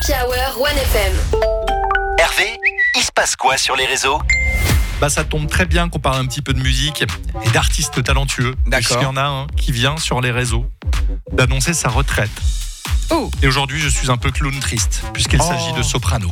Happy Hour 1FM. Hervé, il se passe quoi sur les réseaux ? Ça tombe très bien qu'on parle un petit peu de musique et d'artistes talentueux. D'accord. Puisqu'il y en a un qui vient sur les réseaux d'annoncer sa retraite. Oh. Et aujourd'hui, je suis un peu clown triste, puisqu'il s'agit de Soprano.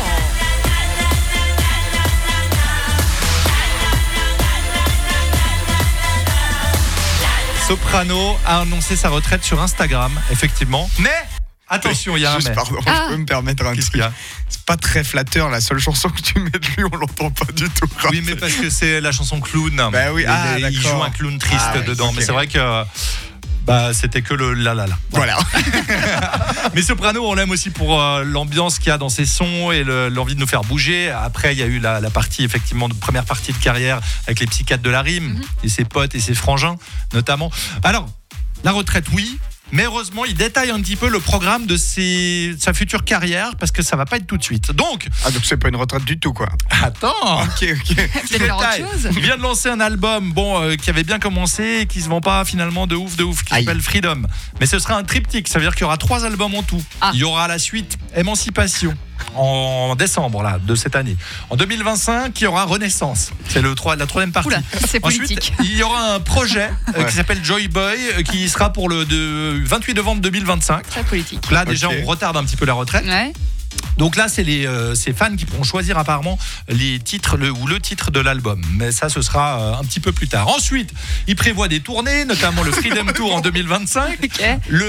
Soprano a annoncé sa retraite sur Instagram, effectivement. Mais attention, il y a un mais. Pardon, je peux me permettre un Qu'est-ce truc. qu'il y a ? C'est pas très flatteur, la seule chanson que tu mets de lui, on l'entend pas du tout. Oui, mais parce que c'est la chanson Clown. Bah oui, il d'accord. joue un clown triste dedans. ok. Mais c'est vrai que c'était que le la. Voilà. Mais Soprano, on l'aime aussi pour l'ambiance qu'il y a dans ses sons et l'envie de nous faire bouger. Après, il y a eu la partie, effectivement, de première partie de carrière avec les psychiatres de la rime et ses potes et ses frangins, notamment. Alors, la retraite, oui. Mais heureusement, il détaille un petit peu le programme de sa future carrière parce que ça va pas être tout de suite. Donc C'est pas une retraite du tout, quoi. attends. Ok. Peut-être faire autre Détail. chose. Il vient de lancer un album qui avait bien commencé et qui se vend pas finalement de ouf, qui Aïe. s'appelle Freedom. Mais ce sera un triptyque, ça veut dire qu'il y aura 3 albums en tout. Ah. Il y aura la suite Émancipation en décembre de cette année. En 2025, il y aura Renaissance. C'est la troisième partie. Oula, c'est politique. Ensuite, il y aura un projet qui s'appelle Joy Boy qui sera pour le 28 novembre 2025. Très politique. Là déjà Ok. on retarde un petit peu la retraite. Ouais. Donc là, c'est ces fans qui pourront choisir apparemment le titre de l'album. Mais ça, ce sera un petit peu plus tard. Ensuite, il prévoit des tournées, notamment le Freedom Tour en 2025. Ok.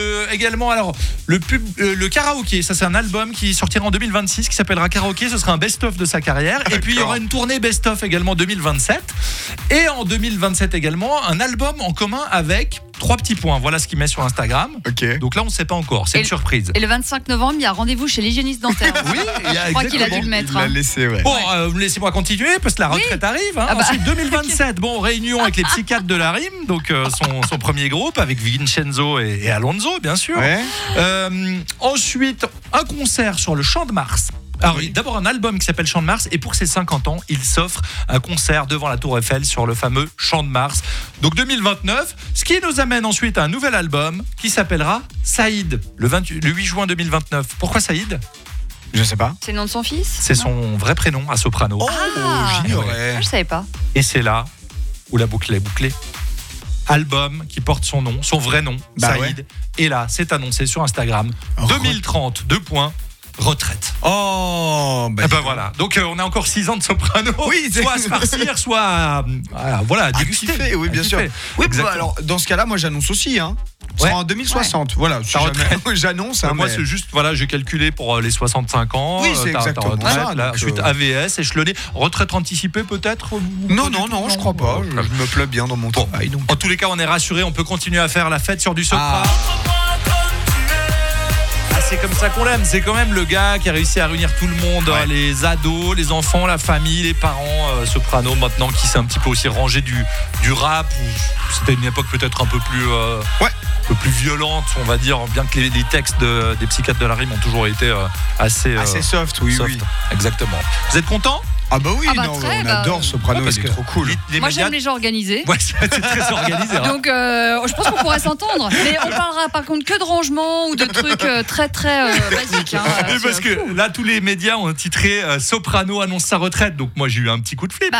Le karaoké, ça c'est un album qui sortira en 2026 qui s'appellera Karaoké. Ce sera un best-of de sa carrière. Et puis il y aura une tournée best-of également en 2027. Et en 2027 également, un album en commun avec 3 petits points. Voilà ce qu'il met sur Instagram. Ok. Donc là, on ne sait pas encore. C'est une surprise. Et le 25 novembre, il y a rendez-vous chez l'hygiéniste dentaire. Oui, Je crois qu'il a dû le mettre. Il l'a laissé, ouais. Bon, laissez-moi continuer parce que la retraite arrive. Ensuite, 2027, réunion avec les psychiatres de la rime, donc son premier groupe avec Vincenzo et Alonso, bien sûr. Ouais. Ensuite, un concert sur le Champ de Mars. Alors, d'abord un album qui s'appelle Champ de Mars et pour ses 50 ans, il s'offre un concert devant la Tour Eiffel sur le fameux Champ de Mars. Donc 2029, ce qui nous amène ensuite à un nouvel album qui s'appellera Saïd, le 8 juin 2029. Pourquoi Saïd ? Je sais pas. C'est le nom de son fils ? C'est son vrai prénom à Soprano. J'ignorais. Je savais pas. Et c'est là où la boucle est bouclée. Album qui porte son nom, son vrai nom, Saïd. Ouais. Et là, c'est annoncé sur Instagram. 2030, 2 points, retraite. Voilà. Donc on a encore 6 ans de Soprano. Oui, soit à se farcir, soit à déguster. kiffer, oui, bien sûr. Kiffer. Oui, Exactement. alors dans ce cas-là, moi j'annonce aussi. Ce sera en 2060. Voilà, si jamais- j'annonce. Moi, mais- c'est juste, j'ai calculé pour les 65 ans. Oui, c'est ta exactement retraite, ça, là, donc, ensuite, AVS, échelonné. Retraite anticipée, peut-être Non, je crois pas. Bon, Je me plais bien dans mon travail. Donc. En tous les cas, on est rassurés, on peut continuer à faire la fête sur du Sopra. C'est comme ça qu'on l'aime, c'est quand même le gars qui a réussi à réunir tout le monde, les ados, les enfants, la famille, les parents, Soprano maintenant qui s'est un petit peu aussi rangé du rap, où c'était une époque peut-être un peu plus violente, on va dire, bien que les textes des psychiatres de la rime ont toujours été assez soft, oui. Exactement. Vous êtes content ? Ah bah oui, très, on adore Soprano, parce c'est que trop cool. Moi, j'aime les gens organisés. Ouais, c'est très organisé. Hein. Donc, je pense qu'on pourrait s'entendre. Mais on parlera par contre que de rangement ou de trucs très très basiques. Parce que là, tous les médias ont titré Soprano annonce sa retraite. Donc moi, j'ai eu un petit coup de flip.